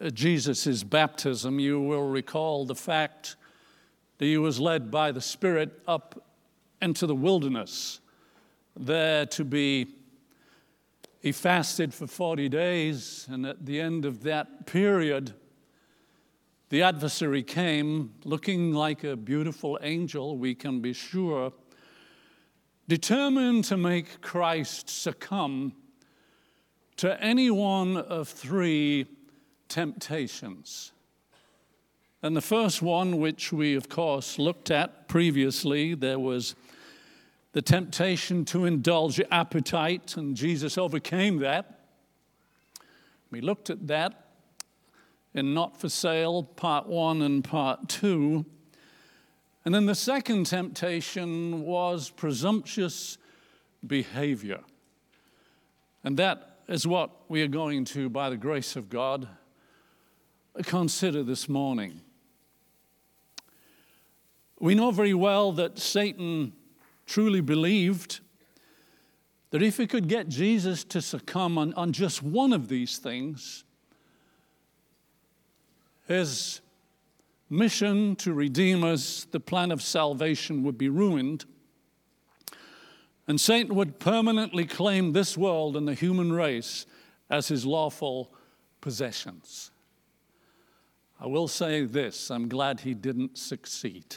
Jesus' baptism, you will recall the fact that he was led by the Spirit up into the wilderness, there to be, he fasted for 40 days, and at the end of that period, the adversary came looking like a beautiful angel, we can be sure, determined to make Christ succumb to any one of three temptations. And the first one, which we, of course, looked at previously, there was the temptation to indulge appetite, and Jesus overcame that. We looked at that in Not for Sale, Part 1 and Part 2. And then the second temptation was presumptuous behavior. And that is what we are going to, by the grace of God, consider this morning. We know very well that Satan truly believed that if he could get Jesus to succumb on just one of these things, his mission to redeem us, the plan of salvation, would be ruined, and Satan would permanently claim this world and the human race as his lawful possessions. I will say this, I'm glad he didn't succeed.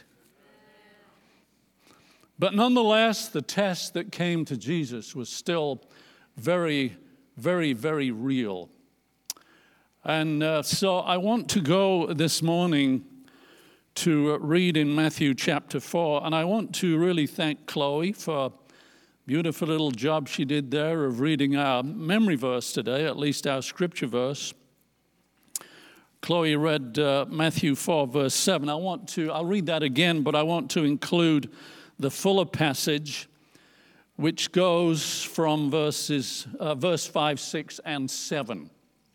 But nonetheless, the test that came to Jesus was still very, very, very real. And so I want to go this morning to read in Matthew chapter 4, and I want to really thank Chloe for a beautiful little job she did there of reading our memory verse today, at least our scripture verse. Chloe read Matthew 4, verse 7. I'll read that again, but I want to include the fuller passage, which goes from verse 5, 6, and 7.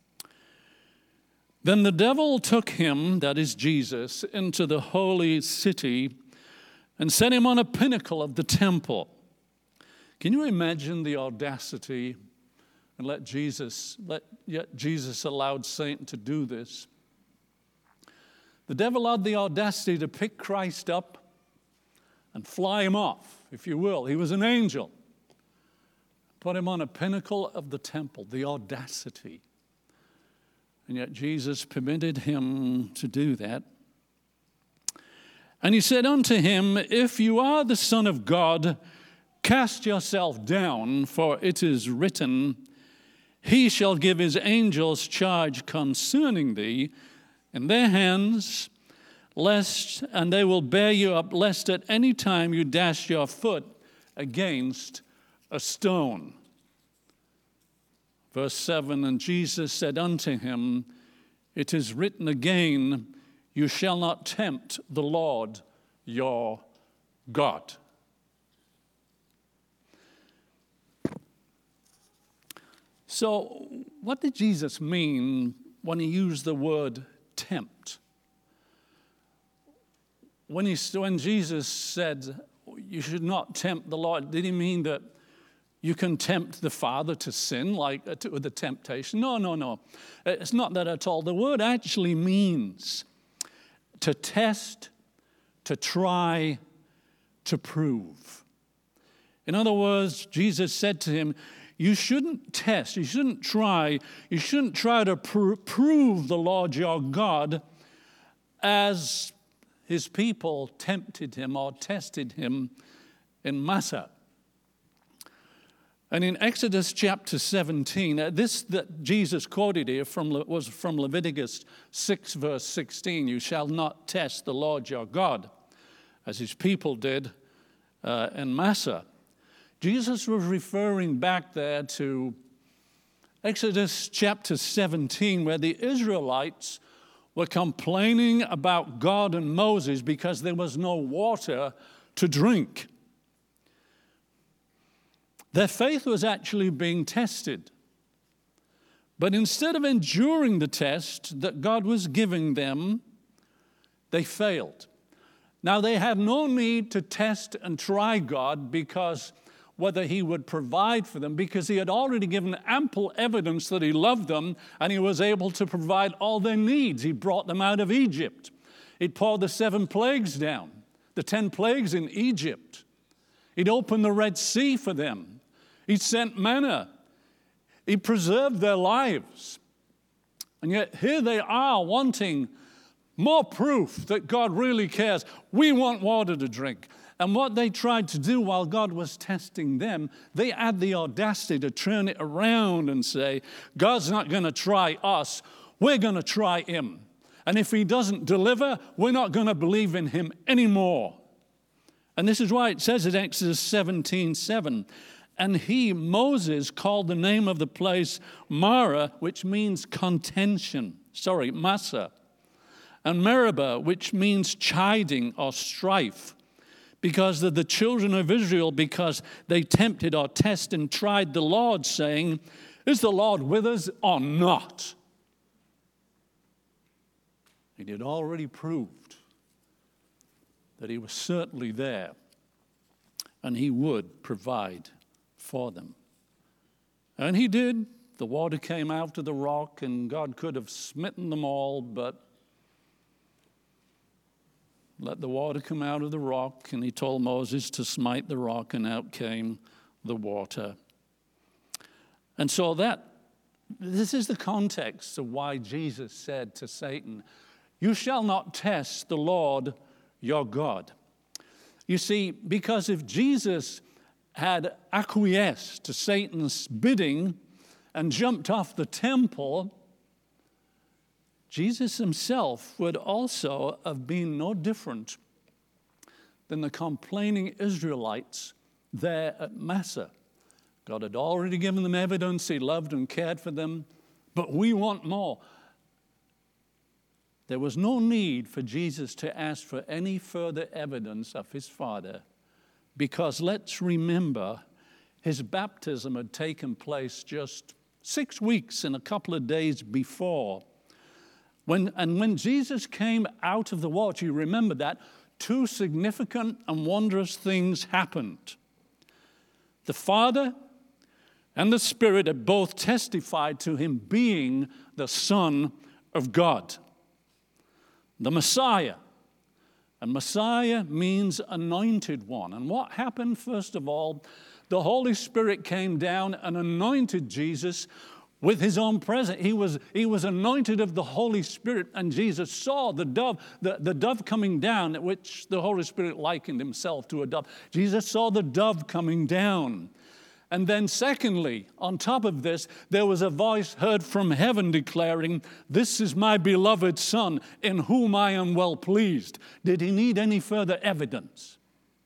Then the devil took him, that is Jesus, into the holy city and set him on a pinnacle of the temple. Can you imagine the audacity? And yet Jesus allowed Satan to do this. The devil had the audacity to pick Christ up and fly him off, if you will. He was an angel. Put him on a pinnacle of the temple, the audacity. And yet Jesus permitted him to do that. And he said unto him, If you are the Son of God, cast yourself down, for it is written, He shall give his angels charge concerning thee in their hands, and they will bear you up, lest at any time you dash your foot against a stone. Verse 7, And Jesus said unto him, It is written again, You shall not tempt the Lord your God. So, what did Jesus mean when he used the word tempt? When Jesus said, you should not tempt the Lord, did he mean that you can tempt the Father to sin, like with the temptation? No. It's not that at all. The word actually means to test, to try, to prove. In other words, Jesus said to him, you shouldn't test, you shouldn't try to prove the Lord your God as his people tempted him or tested him in Massah. And in Exodus chapter 17, this that Jesus quoted here was from Leviticus 6, verse 16. You shall not test the Lord your God, as his people did in Massah. Jesus was referring back there to Exodus chapter 17, where the Israelites were complaining about God and Moses because there was no water to drink. Their faith was actually being tested. But instead of enduring the test that God was giving them, they failed. Now, they had no need to test and try God because whether he would provide for them, because he had already given ample evidence that he loved them and he was able to provide all their needs. He brought them out of Egypt. He'd poured the 7 plagues down, the 10 plagues in Egypt. He'd opened the Red Sea for them. He'd sent manna. He preserved their lives. And yet here they are wanting more proof that God really cares. We want water to drink. And what they tried to do while God was testing them, they had the audacity to turn it around and say, God's not going to try us, we're going to try him. And if he doesn't deliver, we're not going to believe in him anymore. And this is why it says in Exodus 17:7, and he, Moses, called the name of the place Marah, which means Massa, and Meribah, which means chiding or strife, because of the children of Israel, because they tempted or tested and tried the Lord, saying, is the Lord with us or not? He had already proved that he was certainly there, and he would provide for them. And he did. The water came out of the rock, and God could have smitten them all, but let the water come out of the rock, and he told Moses to smite the rock, and out came the water. And so this is the context of why Jesus said to Satan, you shall not test the Lord your God. You see, because if Jesus had acquiesced to Satan's bidding and jumped off the temple, Jesus himself would also have been no different than the complaining Israelites there at Massa. God had already given them evidence he loved and cared for them, but we want more. There was no need for Jesus to ask for any further evidence of his Father, because let's remember, his baptism had taken place just 6 weeks and a couple of days before. When Jesus came out of the water, you remember that, 2 significant and wondrous things happened. The Father and the Spirit had both testified to him being the Son of God, the Messiah. And Messiah means anointed one. And what happened, first of all, the Holy Spirit came down and anointed Jesus with his own presence. He was anointed of the Holy Spirit, and Jesus saw the dove coming down, at which the Holy Spirit likened himself to a dove. Jesus saw the dove coming down. And then secondly, on top of this, there was a voice heard from heaven declaring, this is my beloved Son, in whom I am well pleased. Did he need any further evidence?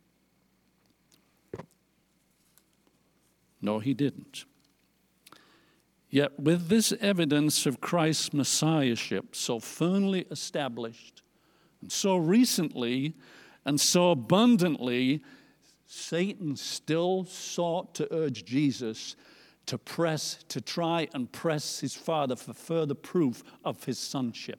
No, he didn't. Yet with this evidence of Christ's messiahship so firmly established, and so recently and so abundantly, Satan still sought to urge Jesus to try and press his Father for further proof of his sonship.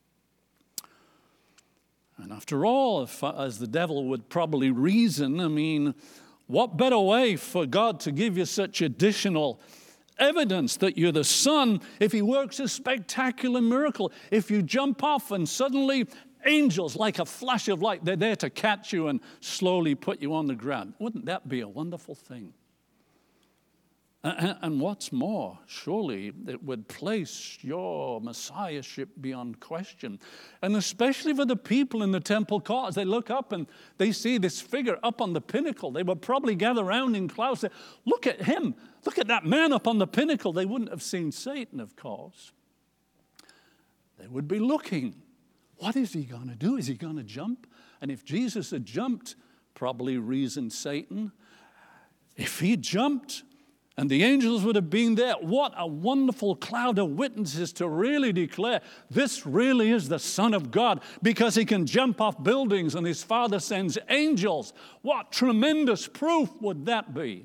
And after all, as the devil would probably reason, what better way for God to give you such additional evidence that you're the Son if he works a spectacular miracle? If you jump off and suddenly angels, like a flash of light, they're there to catch you and slowly put you on the ground. Wouldn't that be a wonderful thing? And what's more, surely it would place your messiahship beyond question. And especially for the people in the temple courts, they look up and they see this figure up on the pinnacle. They would probably gather around in crowds and say, look at him, look at that man up on the pinnacle. They wouldn't have seen Satan, of course. They would be looking. What is he going to do? Is he going to jump? And if Jesus had jumped, probably reasoned Satan, if he jumped and the angels would have been there, what a wonderful cloud of witnesses to really declare this really is the Son of God, because he can jump off buildings and his Father sends angels. What tremendous proof would that be?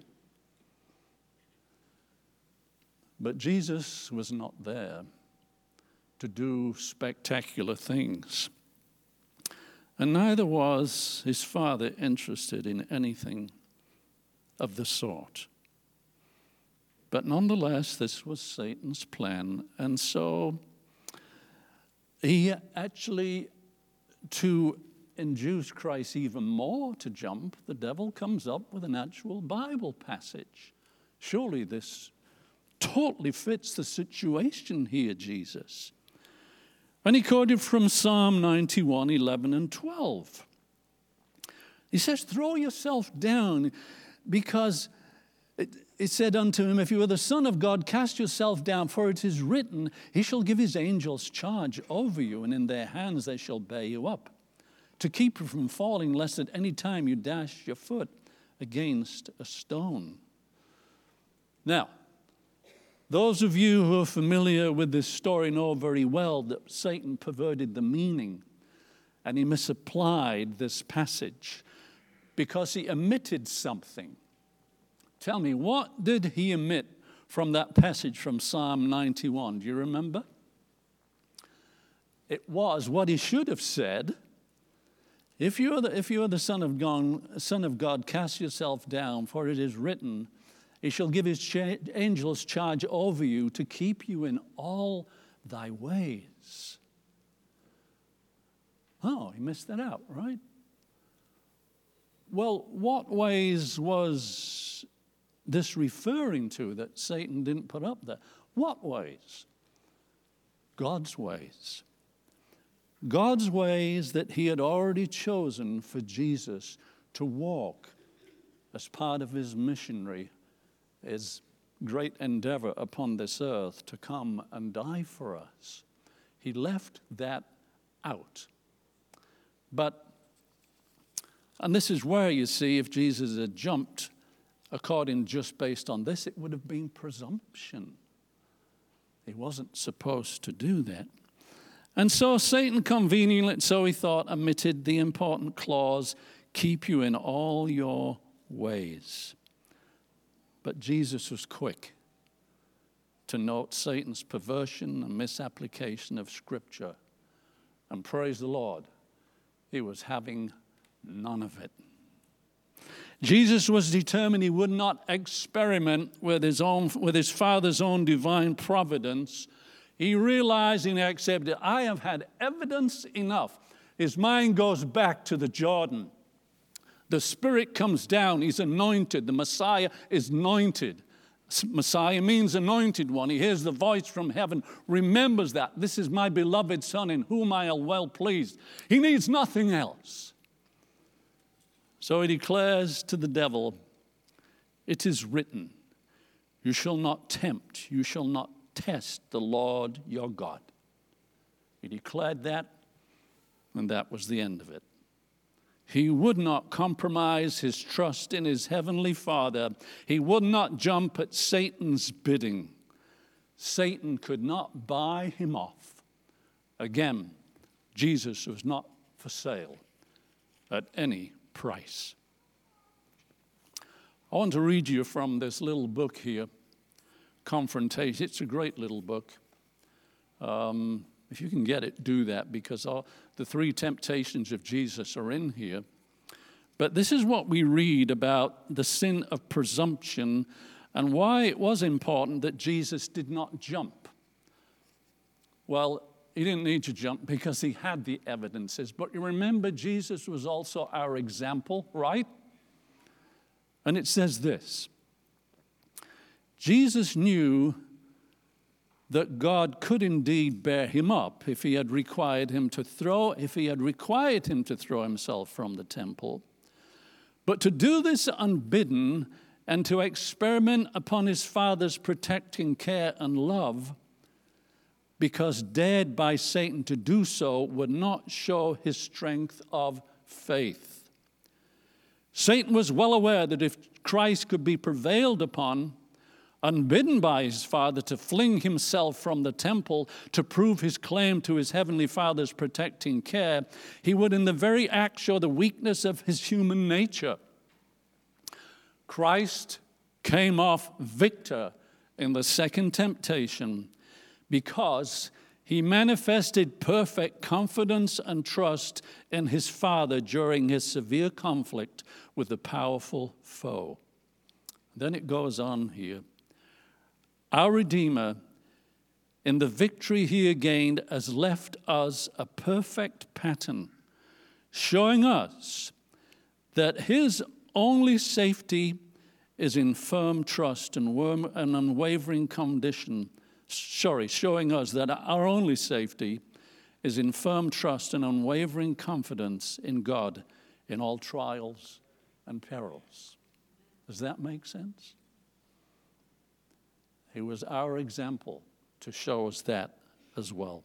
But Jesus was not there to do spectacular things. And neither was his Father interested in anything of the sort. But nonetheless, this was Satan's plan. And so he actually, to induce Christ even more to jump, the devil comes up with an actual Bible passage. Surely this totally fits the situation here, Jesus. And he quoted from Psalm 91, 11 and 12. He says, throw yourself down, because it said unto him, if you are the Son of God, cast yourself down, for it is written, he shall give his angels charge over you, and in their hands they shall bear you up, to keep you from falling, lest at any time you dash your foot against a stone. Now, those of you who are familiar with this story know very well that Satan perverted the meaning, and he misapplied this passage because he omitted something. Tell me, what did he omit from that passage from Psalm 91? Do you remember? It was what he should have said. If you are the Son of God, cast yourself down, for it is written, he shall give his angels charge over you to keep you in all thy ways. Oh, he missed that out, right? Well, what ways was this referring to that Satan didn't put up there? What ways? God's ways. God's ways that he had already chosen for Jesus to walk as part of his missionary, his great endeavor upon this earth to come and die for us. He left that out. And this is where, you see, if Jesus had jumped according just based on this, it would have been presumption. He wasn't supposed to do that. And so Satan conveniently, so he thought, omitted the important clause, keep you in all your ways. But Jesus was quick to note Satan's perversion and misapplication of Scripture. And praise the Lord, he was having none of it. Jesus was determined he would not experiment with his Father's own divine providence. He realized and accepted, I have had evidence enough. His mind goes back to the Jordan. The Spirit comes down. He's anointed. The Messiah is anointed. Messiah means anointed one. He hears the voice from heaven, remembers that. This is my beloved Son in whom I am well pleased. He needs nothing else. So he declares to the devil, it is written, you shall not tempt, you shall not test the Lord your God. He declared that, and that was the end of it. He would not compromise his trust in his heavenly Father. He would not jump at Satan's bidding. Satan could not buy him off. Again, Jesus was not for sale at any price. I want to read you from this little book here, Confrontation. It's a great little book. If you can get it, do that, because the three temptations of Jesus are in here. But this is what we read about the sin of presumption and why it was important that Jesus did not jump. Well, he didn't need to jump because he had the evidences. But you remember, Jesus was also our example, right? And it says this. Jesus knew that God could indeed bear him up if he had required him to throw himself from the temple. But to do this unbidden and to experiment upon his Father's protecting care and love, because dared by Satan to do so, would not show his strength of faith. Satan was well aware that if Christ could be prevailed upon, unbidden by his Father, to fling himself from the temple to prove his claim to his heavenly Father's protecting care, he would in the very act show the weakness of his human nature. Christ came off victor in the second temptation because he manifested perfect confidence and trust in his Father during his severe conflict with the powerful foe. Then it goes on here. Our Redeemer, in the victory he gained, has left us a perfect pattern, showing us that his only safety is in firm trust and unwavering condition. Showing us that our only safety is in firm trust and unwavering confidence in God in all trials and perils. Does that make sense? He was our example to show us that as well.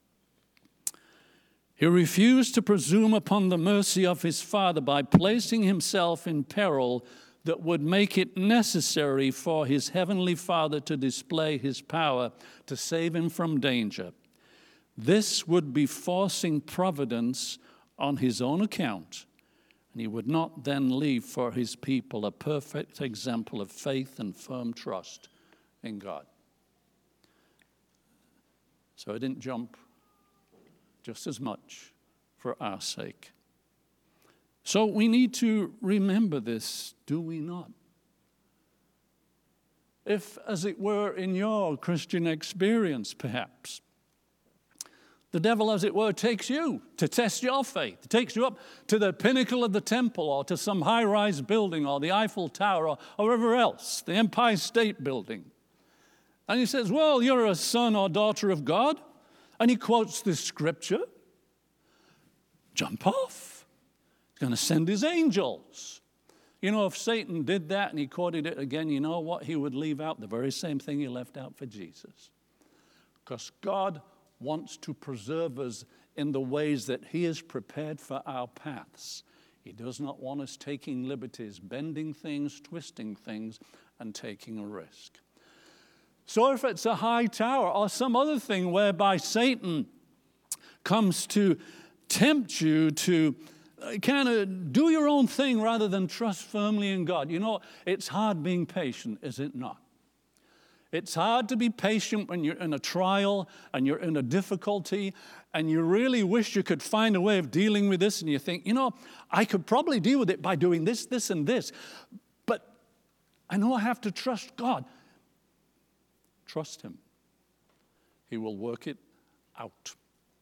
He refused to presume upon the mercy of his Father by placing himself in peril that would make it necessary for his heavenly Father to display his power to save him from danger. This would be forcing providence on his own account, and he would not then leave for his people a perfect example of faith and firm trust in God. So he didn't jump just as much for our sake. So we need to remember this, do we not? If, as it were, in your Christian experience, perhaps, the devil, as it were, takes you to test your faith. It takes you up to the pinnacle of the temple or to some high-rise building or the Eiffel Tower or wherever else, the Empire State Building. And he says, well, you're a son or daughter of God. And he quotes this scripture. Jump off. He's going to send his angels. You know, if Satan did that and he quoted it again, you know what? He would leave out the very same thing he left out for Jesus. Because God wants to preserve us in the ways that he has prepared for our paths. He does not want us taking liberties, bending things, twisting things, and taking a risk. So if it's a high tower or some other thing whereby Satan comes to tempt you to kind of do your own thing rather than trust firmly in God, you know, it's hard being patient, is it not? It's hard to be patient when you're in a trial and you're in a difficulty and you really wish you could find a way of dealing with this, and you think, you know, I could probably deal with it by doing this, this, and this, but I know I have to trust God. Trust him. He will work it out.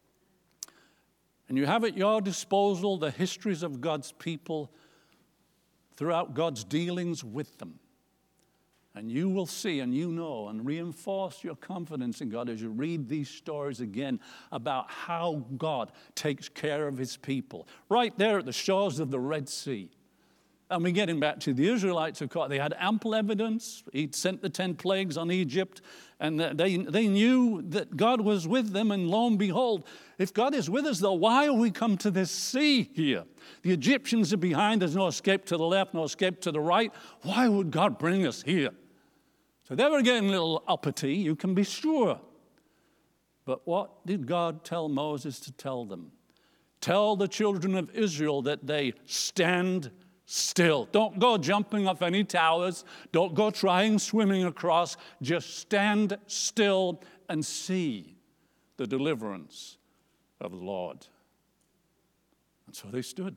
And you have at your disposal the histories of God's people throughout God's dealings with them. And you will see and you know and reinforce your confidence in God as you read these stories again about how God takes care of his people. Right there at the shores of the Red Sea. And we're getting back to the Israelites, of course. They had ample evidence. He'd sent the 10 plagues on Egypt, and they knew that God was with them, and lo and behold, if God is with us, though, why have we come to this sea here? The Egyptians are behind. There's no escape to the left, no escape to the right. Why would God bring us here? So they were getting a little uppity, you can be sure. But what did God tell Moses to tell them? Tell the children of Israel that they stand still. Don't go jumping off any towers. Don't go trying swimming across. Just stand still and see the deliverance of the Lord. And so they stood.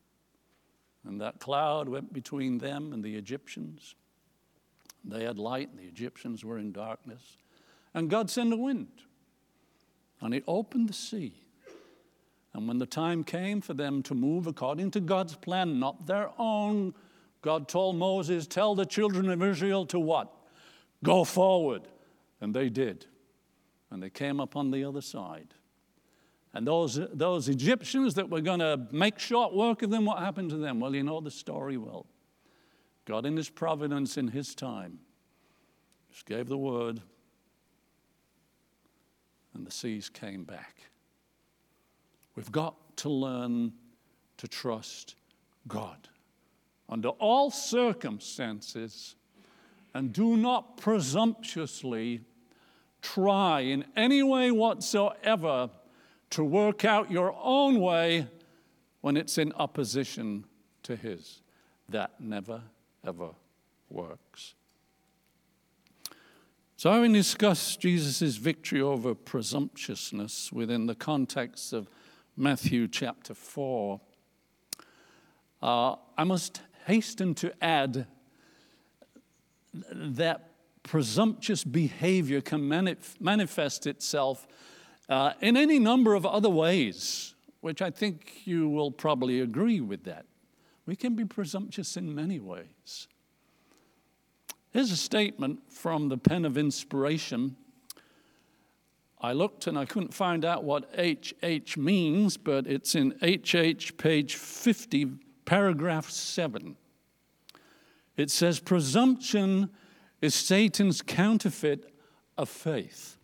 And that cloud went between them and the Egyptians. They had light, and the Egyptians were in darkness. And God sent a wind, and it opened the sea. And when the time came for them to move according to God's plan, not their own, God told Moses, tell the children of Israel to what? Go forward. And they did. And they came up on the other side. And those Egyptians that were going to make short work of them, what happened to them? Well, you know the story well. God in his providence in his time just gave the word, and the seas came back. We've got to learn to trust God under all circumstances, and do not presumptuously try in any way whatsoever to work out your own way when it's in opposition to his. That never, ever works. So having discussed Jesus' victory over presumptuousness within the context of Matthew chapter 4, I must hasten to add that presumptuous behavior can manifest itself in any number of other ways, which I think you will probably agree with that. We can be presumptuous in many ways. Here's a statement from the pen of inspiration. I looked and I couldn't find out what HH means, but it's in HH, page 50, paragraph 7. It says, presumption is Satan's counterfeit of faith.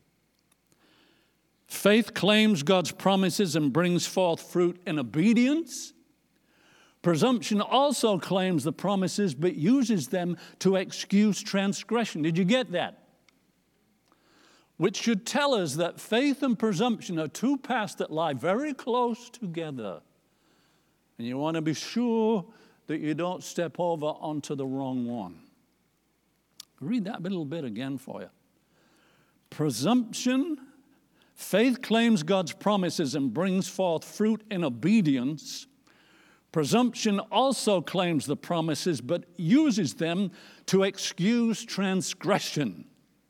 Faith claims God's promises and brings forth fruit in obedience. Presumption also claims the promises but uses them to excuse transgression. Did you get that? Which should tell us that faith and presumption are two paths that lie very close together. And you want to be sure that you don't step over onto the wrong one. Read that little bit again for you. Presumption, faith claims God's promises and brings forth fruit in obedience. Presumption also claims the promises but uses them to excuse transgression.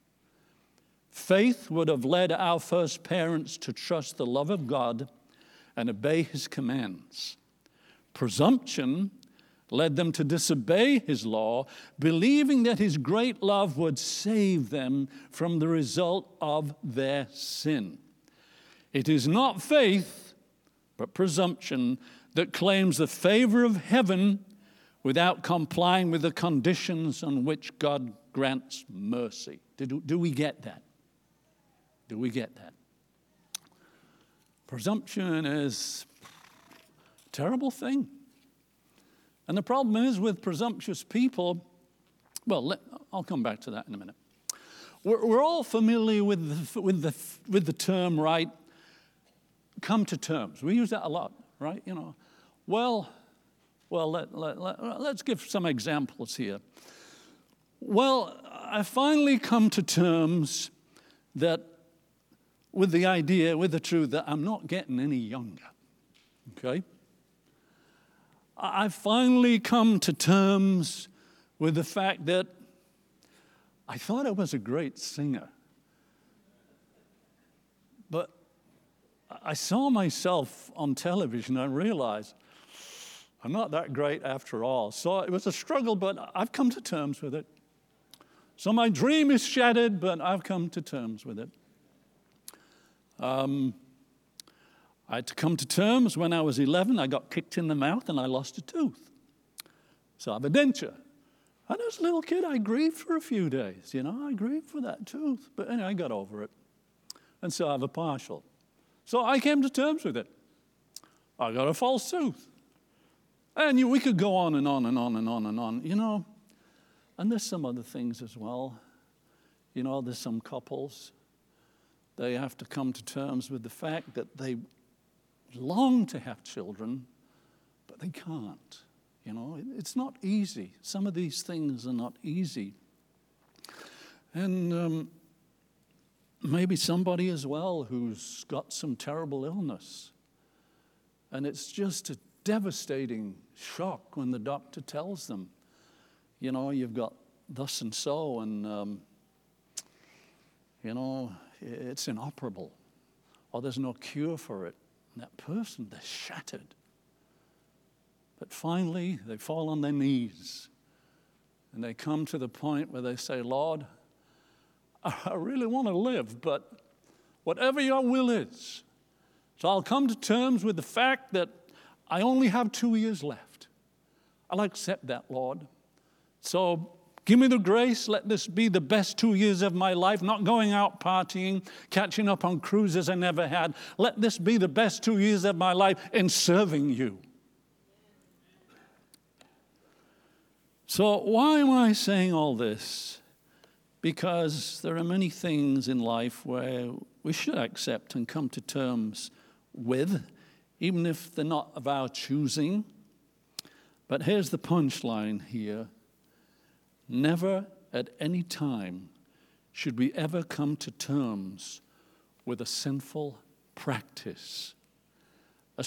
Faith would have led our first parents to trust the love of God and obey His commands. Presumption led them to disobey His law, believing that His great love would save them from the result of their sin. It is not faith, but presumption that claims the favor of heaven without complying with the conditions on which God grants mercy. Do we get that? Do we get that? Presumption is a terrible thing. And the problem is with presumptuous people, well, I'll come back to that in a minute. We're all familiar with the term, right? Come to terms. We use that a lot, right? You know, let's give some examples here. Well, I finally come to terms with the truth that I'm not getting any younger, okay? I've finally come to terms with the fact that I thought I was a great singer, but I saw myself on television and realized I'm not that great after all. So it was a struggle, but I've come to terms with it. So my dream is shattered, but I've come to terms with it. I had to come to terms when I was 11. I got kicked in the mouth and I lost a tooth. So I have a denture. And as a little kid, I grieved for a few days. You know, I grieved for that tooth. But anyway, I got over it. And so I have a partial. So I came to terms with it. I got a false tooth. And we could go on and on and on and on and on, you know. And there's some other things as well. You know, there's some couples. They have to come to terms with the fact that they long to have children, but they can't. You know, it's not easy. Some of these things are not easy. And maybe somebody as well who's got some terrible illness. And it's just a devastating shock when the doctor tells them, you know, you've got thus and so, and, you know, it's inoperable, or there's no cure for it. And that person, they're shattered. But finally, they fall on their knees, and they come to the point where they say, Lord, I really want to live, but whatever your will is. So I'll come to terms with the fact that I only have 2 years left. I'll accept that, Lord. So give me the grace. Let this be the best 2 years of my life, not going out partying, catching up on cruises I never had. Let this be the best 2 years of my life in serving you. So why am I saying all this? Because there are many things in life where we should accept and come to terms with, even if they're not of our choosing. But here's the punchline here. Never at any time should we ever come to terms with a sinful practice,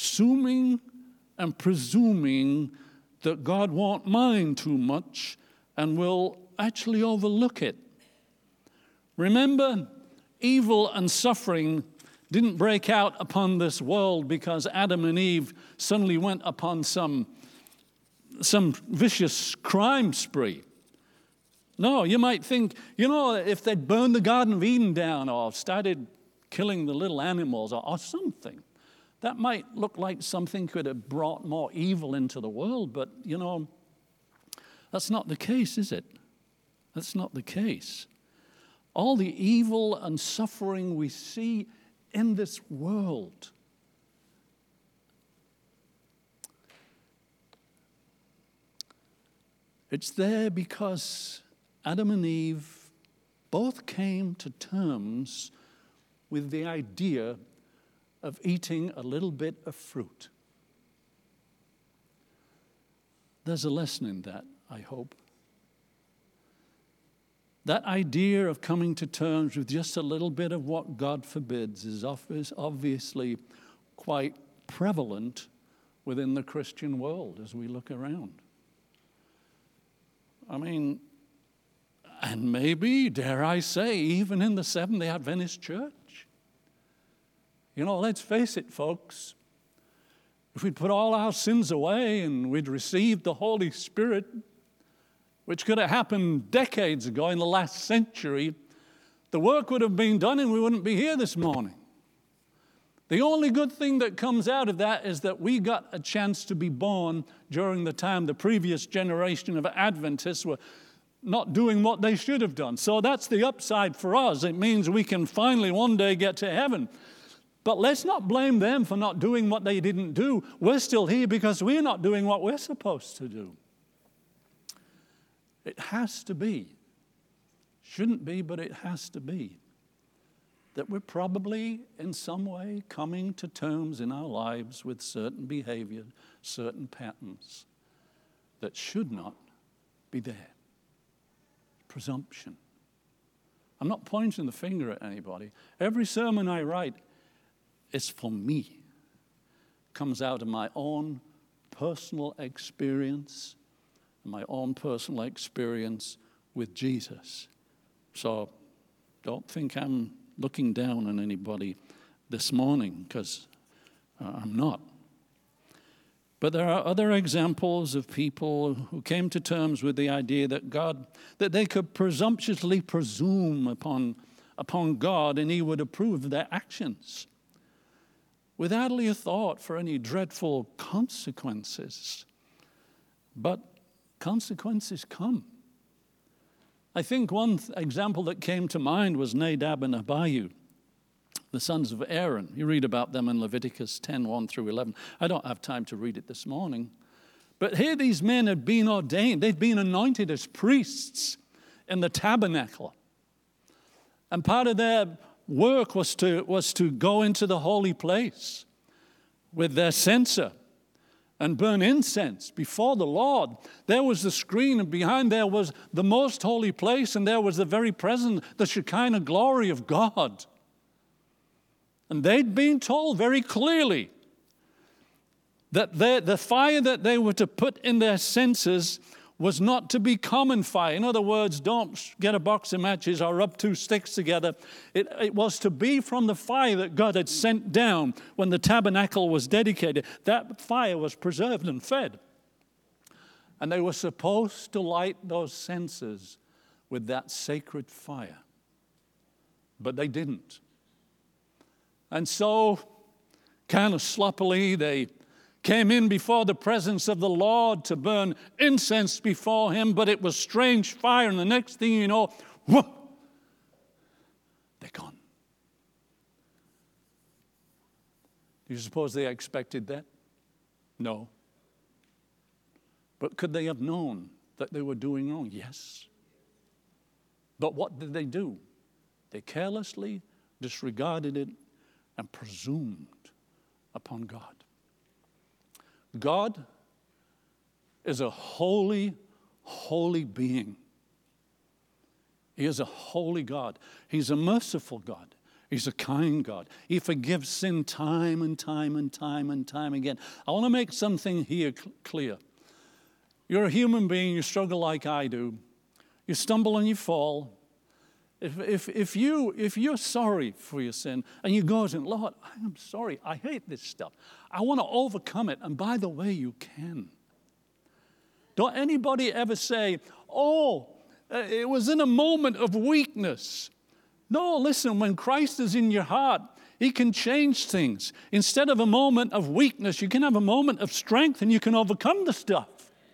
assuming and presuming that God won't mind too much and we'll actually overlook it. Remember, evil and suffering didn't break out upon this world because Adam and Eve suddenly went upon some vicious crime spree. No, you might think, if they'd burned the Garden of Eden down or started killing the little animals or something, that might look like something could have brought more evil into the world. But, that's not the case, is it? That's not the case. All the evil and suffering we see in this world, it's there because Adam and Eve both came to terms with the idea of eating a little bit of fruit. There's a lesson in that, I hope. That idea of coming to terms with just a little bit of what God forbids is obviously quite prevalent within the Christian world as we look around. I mean, and maybe, dare I say, even in the Seventh-day Adventist Church. Let's face it, folks. If we'd put all our sins away and we'd received the Holy Spirit, which could have happened decades ago in the last century, the work would have been done and we wouldn't be here this morning. The only good thing that comes out of that is that we got a chance to be born during the time the previous generation of Adventists were not doing what they should have done. So that's the upside for us. It means we can finally one day get to heaven. But let's not blame them for not doing what they didn't do. We're still here because we're not doing what we're supposed to do. It has to be, shouldn't be, but it has to be, that we're probably in some way coming to terms in our lives with certain behavior, certain patterns that should not be there. Presumption. I'm not pointing the finger at anybody. Every sermon I write is for me. Comes out of my own personal experience, my own personal experience with Jesus. So don't think I'm looking down on anybody this morning, because I'm not. But there are other examples of people who came to terms with the idea that they could presumptuously presume upon God and He would approve of their actions without a thought for any dreadful consequences. But consequences come. I think one example that came to mind was Nadab and Abihu, the sons of Aaron. You read about them in Leviticus 10, 1 through 11. I don't have time to read it this morning. But here these men had been ordained. They'd been anointed as priests in the tabernacle. And part of their work was to go into the holy place with their censer and burn incense before the Lord. There was the screen, and behind there was the most holy place, and there was the very presence, the Shekinah glory of God. And they'd been told very clearly that the fire that they were to put in their censers was not to be common fire. In other words, don't get a box of matches or rub two sticks together. It was to be from the fire that God had sent down when the tabernacle was dedicated. That fire was preserved and fed. And they were supposed to light those censers with that sacred fire. But they didn't. And so, kind of sloppily, they came in before the presence of the Lord to burn incense before Him, but it was strange fire, and the next thing you know, whoop, they're gone. Do you suppose they expected that? No. But could they have known that they were doing wrong? Yes. But what did they do? They carelessly disregarded it and presumed upon God. God is a holy, holy being. He is a holy God. He's a merciful God. He's a kind God. He forgives sin time and time and time and time again. I want to make something here clear. You're a human being, you struggle like I do. You stumble and you fall. If you're sorry for your sin and you go and, Lord, I'm sorry, I hate this stuff. I want to overcome it. And by the way, you can. Don't anybody ever say, it was in a moment of weakness. No, listen, when Christ is in your heart, He can change things. Instead of a moment of weakness, you can have a moment of strength and you can overcome the stuff.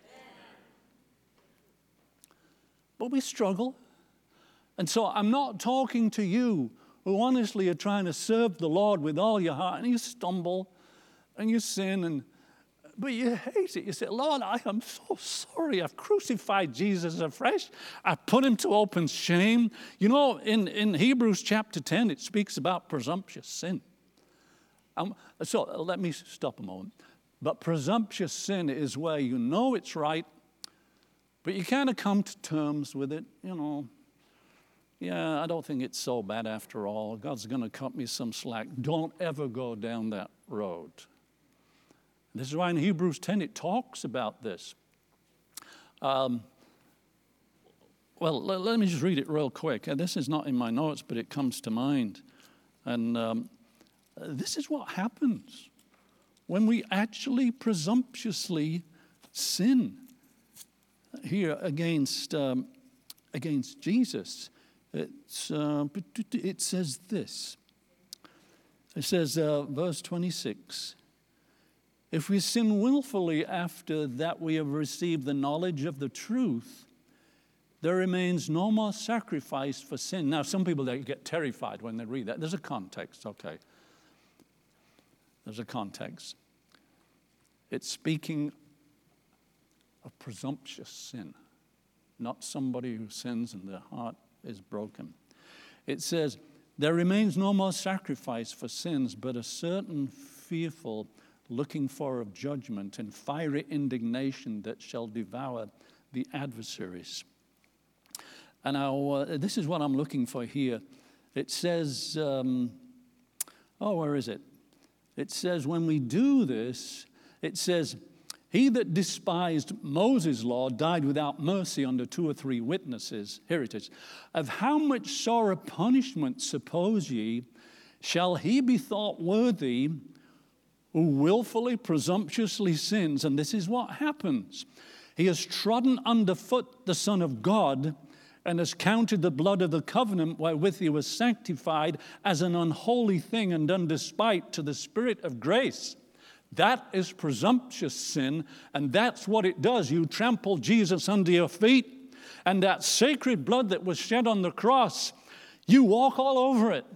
But we struggle. And so I'm not talking to you who honestly are trying to serve the Lord with all your heart, and you stumble and you sin, but you hate it. You say, Lord, I am so sorry. I've crucified Jesus afresh. I've put Him to open shame. You know, in Hebrews chapter 10, it speaks about presumptuous sin. So let me stop a moment. But presumptuous sin is where you know it's right, but you kind of come to terms with it, you know. Yeah, I don't think it's so bad after all. God's going to cut me some slack. Don't ever go down that road. This is why in Hebrews 10 it talks about this. Well, let me just read it real quick. This is not in my notes, but it comes to mind. And this is what happens when we actually presumptuously sin here against Jesus. It says this. It says, verse 26, if we sin willfully after that we have received the knowledge of the truth, there remains no more sacrifice for sin. Now, some people, they get terrified when they read that. There's a context, okay. There's a context. It's speaking of presumptuous sin, not somebody who sins and their heart is broken. It says, there remains no more sacrifice for sins, but a certain fearful looking for of judgment and fiery indignation that shall devour the adversaries. And now, this is what I'm looking for here. It says, where is it? It says, when we do this, it says, he that despised Moses' law died without mercy under 2 or 3 witnesses. Here it is. Of how much sore punishment, suppose ye, shall he be thought worthy who willfully, presumptuously sins? And this is what happens. He has trodden underfoot the Son of God and has counted the blood of the covenant wherewith he was sanctified as an unholy thing and done despite to the Spirit of grace. That is presumptuous sin, and that's what it does. You trample Jesus under your feet, and that sacred blood that was shed on the cross, you walk all over it.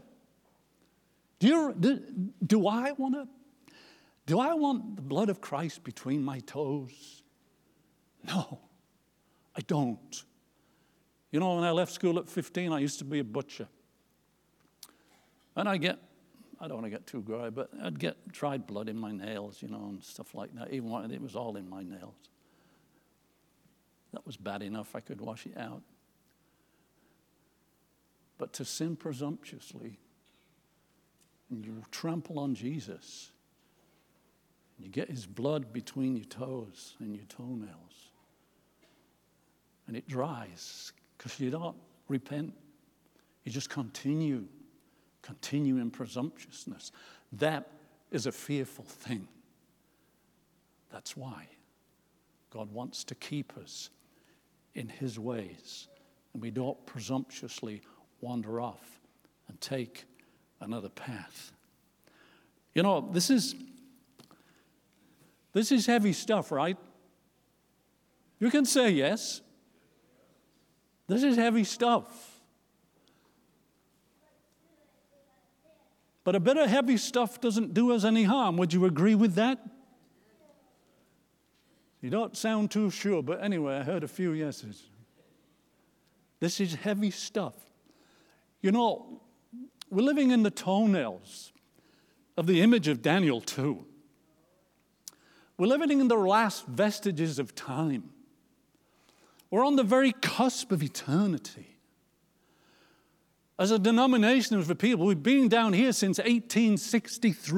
Do I want the blood of Christ between my toes? No, I don't. You know, when I left school at 15, I used to be a butcher. And I don't want to get too gory, but I'd get dried blood in my nails, you know, and stuff like that, even when it was all in my nails. That was bad enough. I could wash it out. But to sin presumptuously, and you trample on Jesus, and you get his blood between your toes and your toenails, and it dries because you don't repent. You just continue in presumptuousness. That is a fearful thing. That's why God wants to keep us in his ways, and we don't presumptuously wander off and take another path. You know, this is heavy stuff, right? You can say yes. This is heavy stuff. But a bit of heavy stuff doesn't do us any harm. Would you agree with that? You don't sound too sure, but anyway, I heard a few yeses. This is heavy stuff. You know, we're living in the toenails of the image of Daniel 2. We're living in the last vestiges of time. We're on the very cusp of eternity. As a denomination of the people, we've been down here since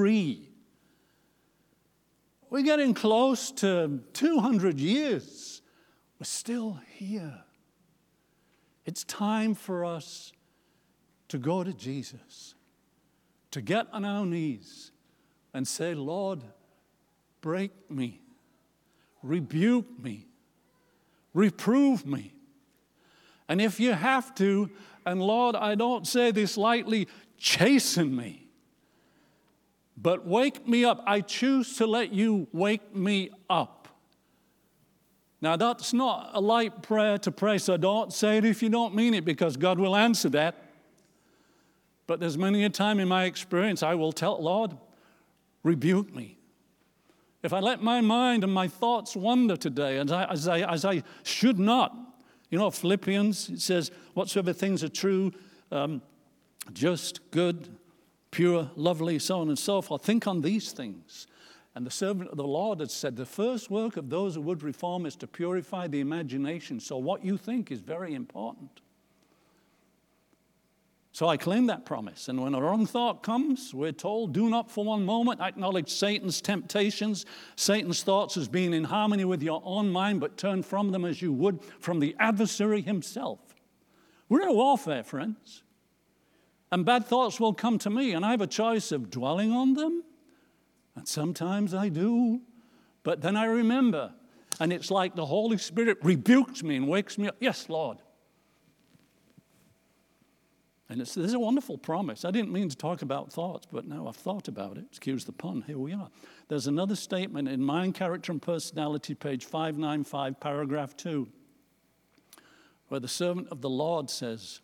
1863. We're getting close to 200 years We're still here. It's time for us to go to Jesus, to get on our knees and say, Lord, break me, rebuke me, reprove me. And if you have to, and Lord, I don't say this lightly, chasten me, but wake me up. I choose to let you wake me up. Now, that's not a light prayer to pray, so don't say it if you don't mean it, because God will answer that. But there's many a time in my experience I will tell, Lord, rebuke me. If I let my mind and my thoughts wander today, as I should not, Philippians, it says, whatsoever things are true, just, good, pure, lovely, so on and so forth. Think on these things. And the servant of the Lord had said, the first work of those who would reform is to purify the imagination. So what you think is very important. So I claim that promise. And when a wrong thought comes, we're told, do not for one moment acknowledge Satan's temptations, Satan's thoughts as being in harmony with your own mind, but turn from them as you would from the adversary himself. We're in a warfare, friends. And bad thoughts will come to me, and I have a choice of dwelling on them. And sometimes I do, but then I remember, and it's like the Holy Spirit rebukes me and wakes me up. Yes, Lord. And this is a wonderful promise. I didn't mean to talk about thoughts, but now I've thought about it. Excuse the pun. Here we are. There's another statement in Mind, Character, and Personality, page 595, paragraph 2, where the servant of the Lord says,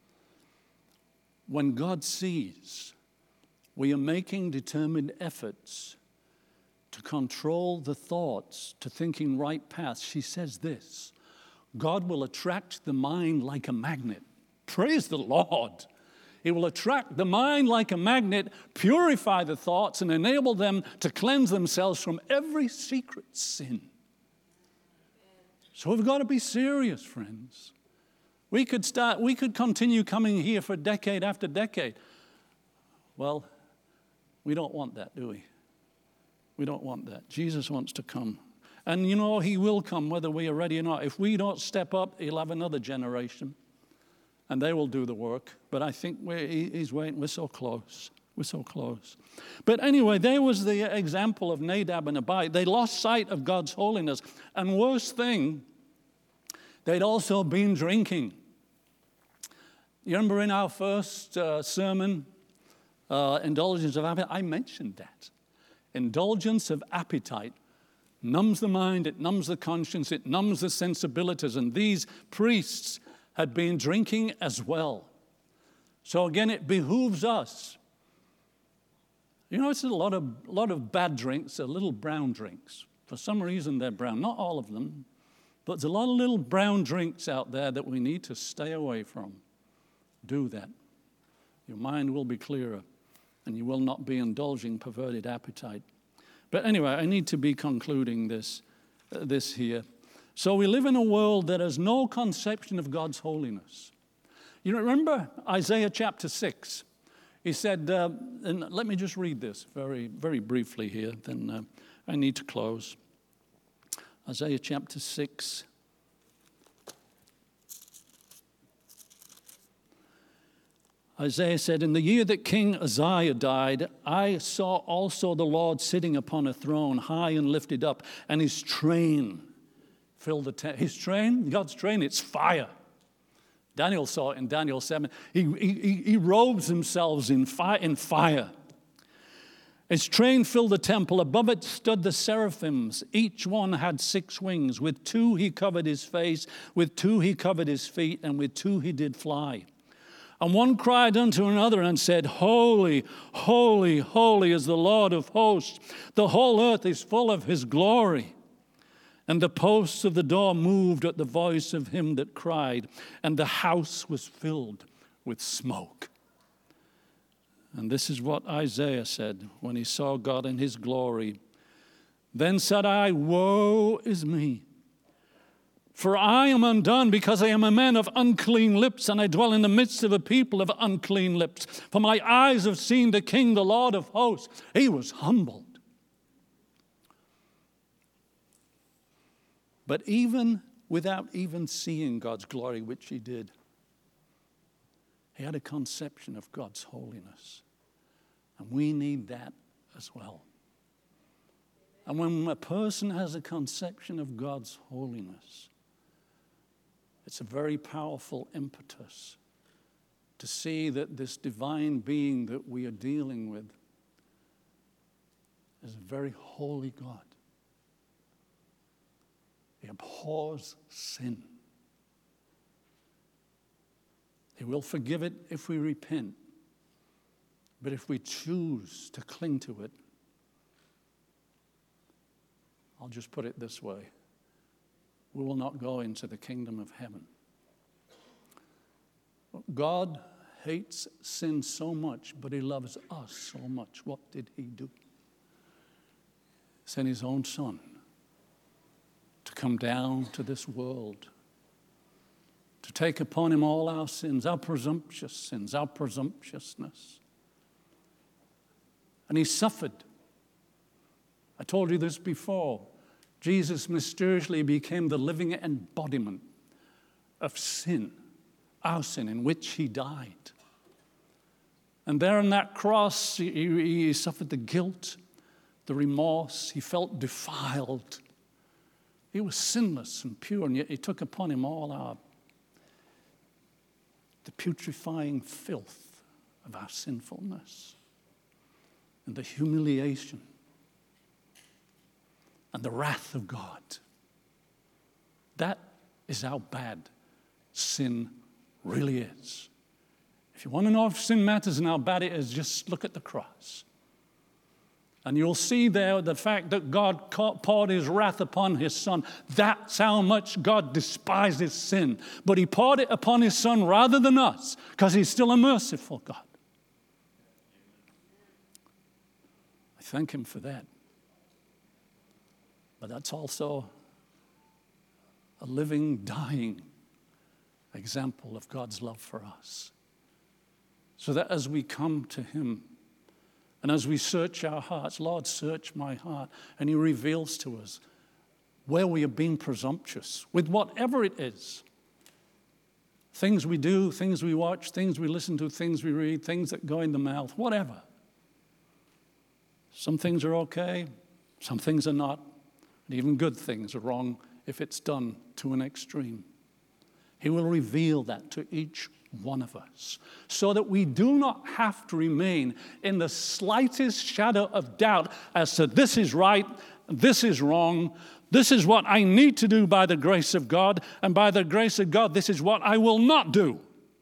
when God sees we are making determined efforts to control the thoughts, to thinking right paths, she says this, God will attract the mind like a magnet. Praise the Lord. He will attract the mind like a magnet, purify the thoughts, and enable them to cleanse themselves from every secret sin. So we've got to be serious, friends. We could continue coming here for decade after decade. Well, we don't want that, do we? We don't want that. Jesus wants to come. And he will come whether we are ready or not. If we don't step up, he'll have another generation. And they will do the work. But I think he's waiting. We're so close. We're so close. But anyway, there was the example of Nadab and Abihu. They lost sight of God's holiness. And worst thing, they'd also been drinking. You remember in our first sermon, indulgence of appetite, I mentioned that. Indulgence of appetite numbs the mind, it numbs the conscience, it numbs the sensibilities, and these priests had been drinking as well. So again, it behooves us. It's a lot of bad drinks, are little brown drinks. For some reason, they're brown. Not all of them, but there's a lot of little brown drinks out there that we need to stay away from. Do that. Your mind will be clearer, and you will not be indulging perverted appetite. But anyway, I need to be concluding this here. So we live in a world that has no conception of God's holiness. You remember Isaiah chapter 6? He said, and let me just read this very, very briefly here, then I need to close. Isaiah chapter 6. Isaiah said, in the year that King Uzziah died, I saw also the Lord sitting upon a throne, high and lifted up, and his train filled the temple. His train, God's train, it's fire. Daniel saw it in Daniel 7. He robes himself in fire. His train filled the temple. Above it stood the seraphims. Each one had 6 wings. With 2 he covered his face, with 2 he covered his feet, and with 2 he did fly. And one cried unto another and said, Holy, holy, holy is the Lord of hosts. The whole earth is full of his glory. And the posts of the door moved at the voice of him that cried, and the house was filled with smoke. And this is what Isaiah said when he saw God in his glory. Then said I, woe is me, for I am undone, because I am a man of unclean lips, and I dwell in the midst of a people of unclean lips. For my eyes have seen the King, the Lord of hosts. He was humbled. But even without even seeing God's glory, which he did. He had a conception of God's holiness. And we need that as well. And when a person has a conception of God's holiness, it's a very powerful impetus to see that this divine being that we are dealing with is a very holy God. He abhors sin. He will forgive it if we repent. But if we choose to cling to it, I'll just put it this way: we will not go into the kingdom of heaven. God hates sin so much, but he loves us so much. What did he do? He sent his own son to come down to this world, to take upon him all our sins, our presumptuous sins, our presumptuousness. And he suffered. I told you this before. Jesus mysteriously became the living embodiment of sin, our sin, in which he died. And there on that cross, he suffered the guilt, the remorse. He felt defiled. He was sinless and pure, and yet he took upon him all the putrefying filth of our sinfulness, and the humiliation and the wrath of God. That is how bad sin really is. If you want to know if sin matters and how bad it is, just look at the cross. And you'll see there the fact that God poured his wrath upon his son. That's how much God despises sin. But he poured it upon his son rather than us, because he's still a merciful God. I thank him for that. But that's also a living, dying example of God's love for us. So that as we come to him, and as we search our hearts, Lord, search my heart, and he reveals to us where we are being presumptuous with whatever it is. Things we do, things we watch, things we listen to, things we read, things that go in the mouth, whatever. Some things are okay, some things are not. And even good things are wrong if it's done to an extreme. He will reveal that to each one of us, so that we do not have to remain in the slightest shadow of doubt as to this is right, this is wrong, this is what I need to do by the grace of God, and by the grace of God, this is what I will not do.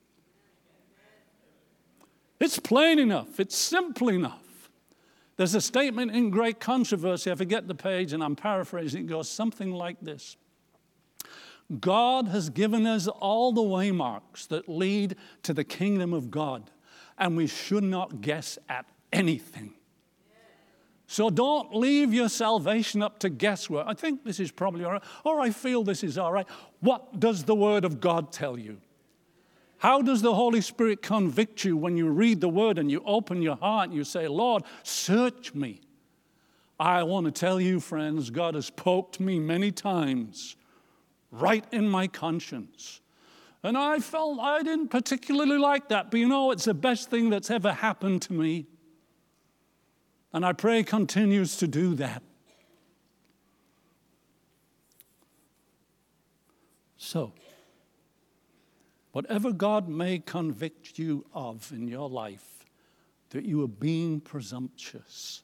It's plain enough. It's simple enough. There's a statement in Great Controversy, I forget the page and I'm paraphrasing, it goes something like this. God has given us all the waymarks that lead to the kingdom of God, and we should not guess at anything. So don't leave your salvation up to guesswork. I think this is probably all right, or I feel this is all right. What does the Word of God tell you? How does the Holy Spirit convict you when you read the Word and you open your heart and you say, Lord, search me? I want to tell you, friends, God has poked me many times right in my conscience. And I felt I didn't particularly like that, but you know, it's the best thing that's ever happened to me. And I pray he continues to do that. So, whatever God may convict you of in your life, that you are being presumptuous,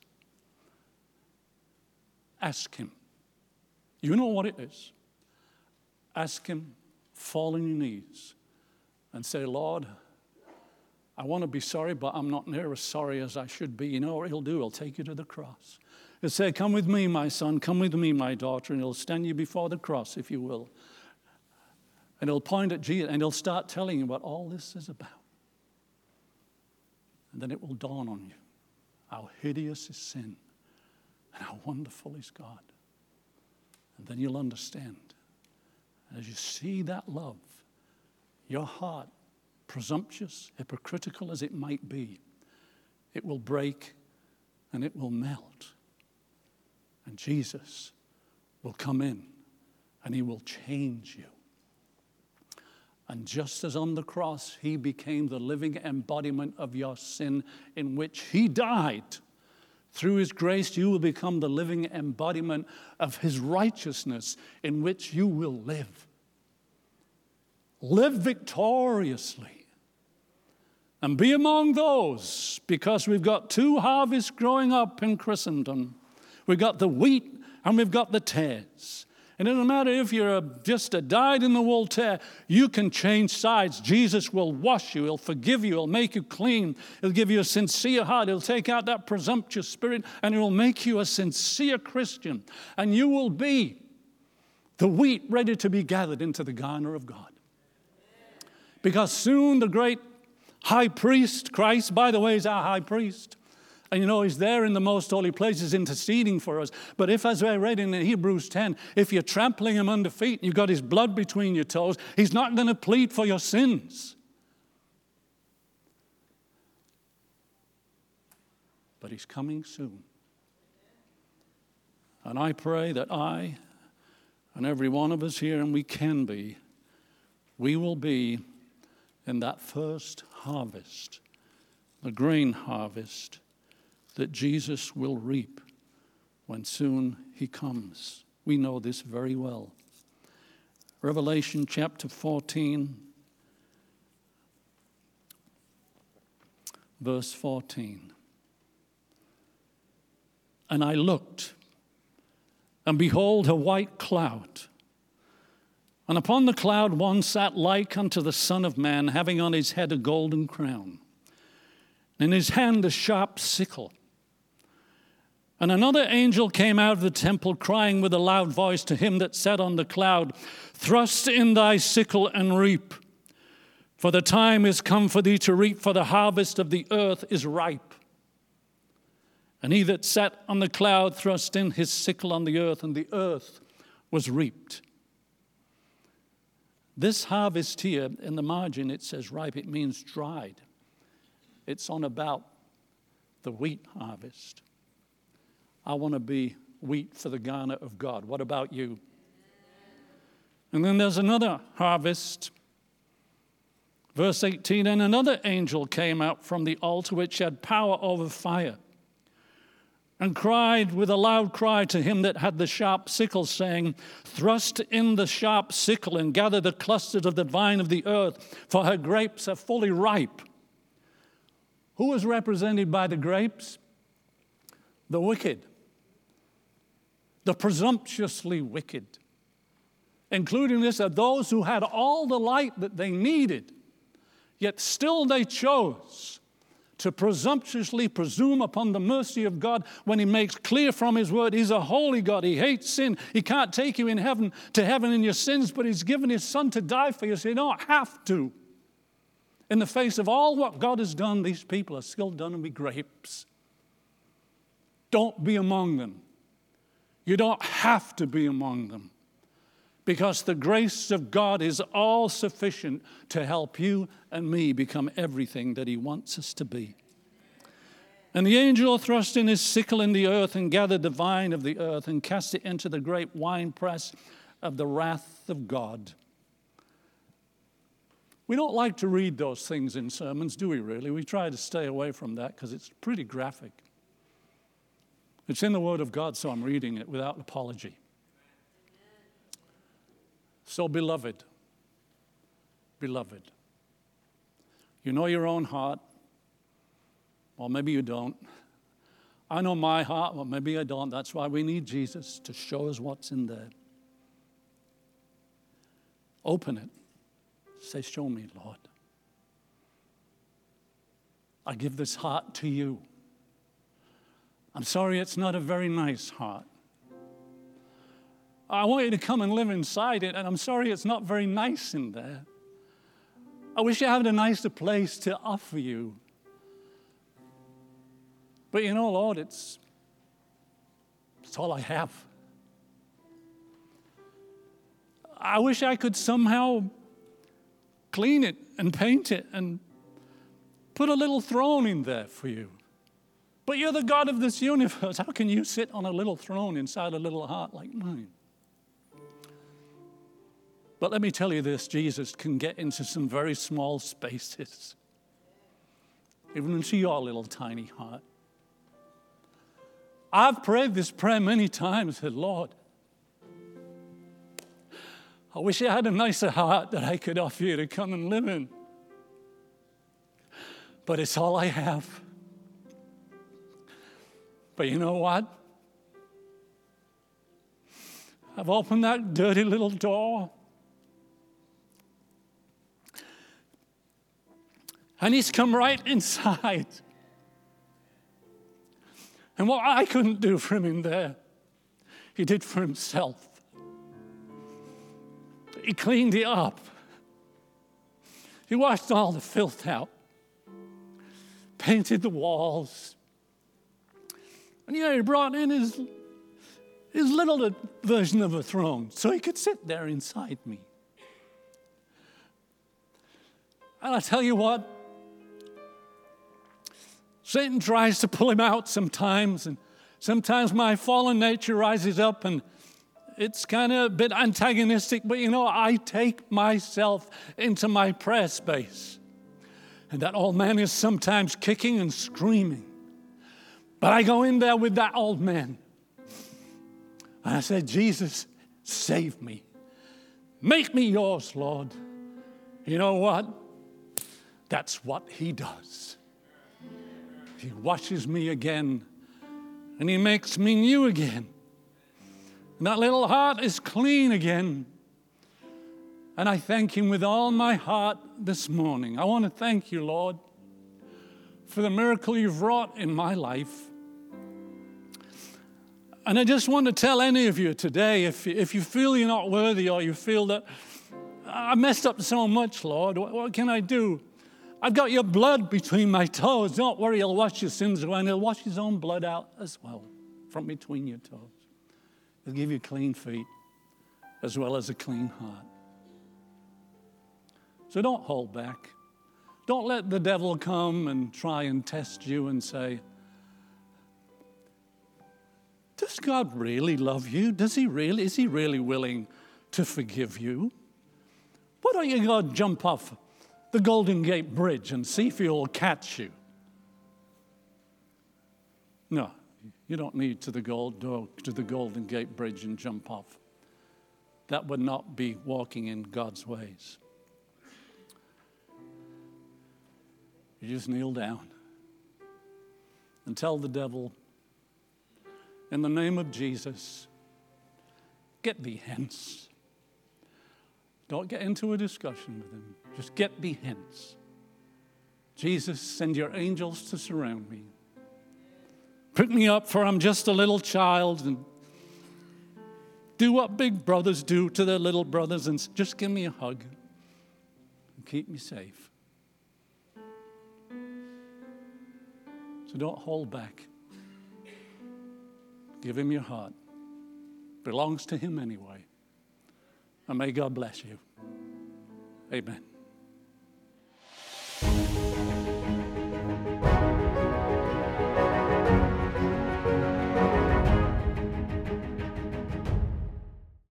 ask him. You know what it is. Ask him, fall on your knees, and say, Lord, I want to be sorry, but I'm not near as sorry as I should be. You know what he'll do? He'll take you to the cross. He'll say, come with me, my son, come with me, my daughter, and he'll stand you before the cross, if you will. And he'll point at Jesus, and he'll start telling you what all this is about. And then it will dawn on you how hideous is sin and how wonderful is God. And then you'll understand. And as you see that love, your heart, presumptuous, hypocritical as it might be, it will break and it will melt. And Jesus will come in and he will change you. And just as on the cross he became the living embodiment of your sin in which he died, through his grace you will become the living embodiment of his righteousness in which you will live. Live victoriously and be among those, because we've got two harvests growing up in Christendom. We've got the wheat and we've got the tares. And it doesn't matter if you're just a dyed-in-the-wool tare, you can change sides. Jesus will wash you. He'll forgive you. He'll make you clean. He'll give you a sincere heart. He'll take out that presumptuous spirit, and he'll make you a sincere Christian. And you will be the wheat ready to be gathered into the garner of God. Because soon the great high priest, Christ, by the way, is our high priest. And you know, he's there in the most holy places interceding for us. But if, as I read in Hebrews 10, if you're trampling him under feet and you've got his blood between your toes, he's not going to plead for your sins. But he's coming soon. And I pray that I and every one of us here, and we will be in that first harvest, the grain harvest, that Jesus will reap when soon he comes. We know this very well. Revelation chapter 14, verse 14. And I looked, and behold, a white cloud. And upon the cloud one sat like unto the Son of Man, having on his head a golden crown, in his hand a sharp sickle. And another angel came out of the temple, crying with a loud voice to him that sat on the cloud, Thrust in thy sickle and reap, for the time is come for thee to reap, for the harvest of the earth is ripe. And he that sat on the cloud thrust in his sickle on the earth, and the earth was reaped. This harvest here, in the margin it says ripe, it means dried. It's on about the wheat harvest. I want to be wheat for the garner of God. What about you? And then there's another harvest. Verse 18, and another angel came out from the altar which had power over fire, and cried with a loud cry to him that had the sharp sickle, saying, Thrust in the sharp sickle and gather the clusters of the vine of the earth, for her grapes are fully ripe. Who is represented by the grapes? The wicked. The presumptuously wicked. Including this are those who had all the light that they needed, yet still they chose to presumptuously presume upon the mercy of God when he makes clear from his word he's a holy God. He hates sin. He can't take you to heaven in your sins, but he's given his son to die for you, so you don't have to. In the face of all what God has done, these people are still done with grapes. Don't be among them. You don't have to be among them, because the grace of God is all sufficient to help you and me become everything that he wants us to be. And the angel thrust in his sickle in the earth and gathered the vine of the earth and cast it into the great winepress of the wrath of God. We don't like to read those things in sermons, do we really? We try to stay away from that because it's pretty graphic. It's in the Word of God, so I'm reading it without apology. So, beloved, you know your own heart. Well, maybe you don't. I know my heart, well, maybe I don't. That's why we need Jesus to show us what's in there. Open it. Say, show me, Lord. I give this heart to you. I'm sorry it's not a very nice heart. I want you to come and live inside it, and I'm sorry it's not very nice in there. I wish I had a nicer place to offer you. But you know, Lord, it's all I have. I wish I could somehow clean it and paint it and put a little throne in there for you. But you're the God of this universe. How can you sit on a little throne inside a little heart like mine? But let me tell you this, Jesus can get into some very small spaces, even into your little tiny heart. I've prayed this prayer many times, said, Lord, I wish I had a nicer heart that I could offer you to come and live in. But it's all I have. But you know what? I've opened that dirty little door. And he's come right inside. And what I couldn't do for him in there, he did for himself. He cleaned it up. He washed all the filth out. Painted the walls. And he brought in his little version of a throne so he could sit there inside me. And I tell you what, Satan tries to pull him out sometimes, and sometimes my fallen nature rises up and it's kind of a bit antagonistic, but I take myself into my prayer space. And that old man is sometimes kicking and screaming. But I go in there with that old man. And I say, Jesus, save me. Make me yours, Lord. You know what? That's what he does. He washes me again. And he makes me new again. And that little heart is clean again. And I thank him with all my heart this morning. I want to thank you, Lord, for the miracle you've wrought in my life. And I just want to tell any of you today, if you feel you're not worthy or you feel that I messed up so much, Lord, what can I do? I've got your blood between my toes. Don't worry, he'll wash your sins away, and he'll wash his own blood out as well from between your toes. He'll give you clean feet as well as a clean heart. So don't hold back. Don't let the devil come and try and test you and say, does God really love you? Is he really willing to forgive you? Why don't you go jump off the Golden Gate Bridge and see if he'll catch you? No, you don't need to go to the Golden Gate Bridge and jump off. That would not be walking in God's ways. You just kneel down and tell the devil, in the name of Jesus, get thee hence. Don't get into a discussion with him. Just get thee hence. Jesus, send your angels to surround me. Pick me up, for I'm just a little child, and do what big brothers do to their little brothers and just give me a hug and keep me safe. So don't hold back. Give him your heart. Belongs to him anyway. And may God bless you. Amen.